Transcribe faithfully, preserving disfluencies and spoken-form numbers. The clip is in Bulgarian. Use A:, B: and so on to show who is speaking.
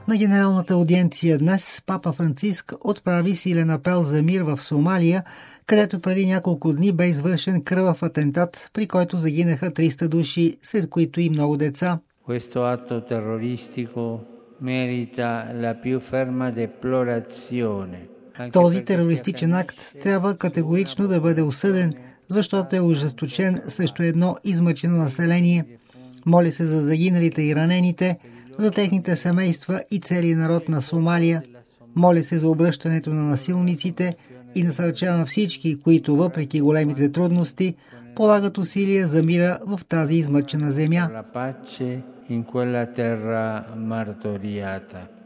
A: На Генералната аудиенция днес папа Франциск отправи силен апел за мир в Сомалия, където преди няколко дни бе извършен кръвав атентат, при който загинаха триста души, сред които и много деца.
B: Questo atto terroristico merita la più ferma deplorazione.
A: Този терористичен акт трябва категорично да бъде осъден, защото е ожесточен срещу едно измъчено население. Моли се за загиналите и ранените, за техните семейства и целия народ на Сомалия. Моли се за обръщането на насилниците и насърчава всички, които въпреки големите трудности полагат усилия за мира в тази измъчена земя.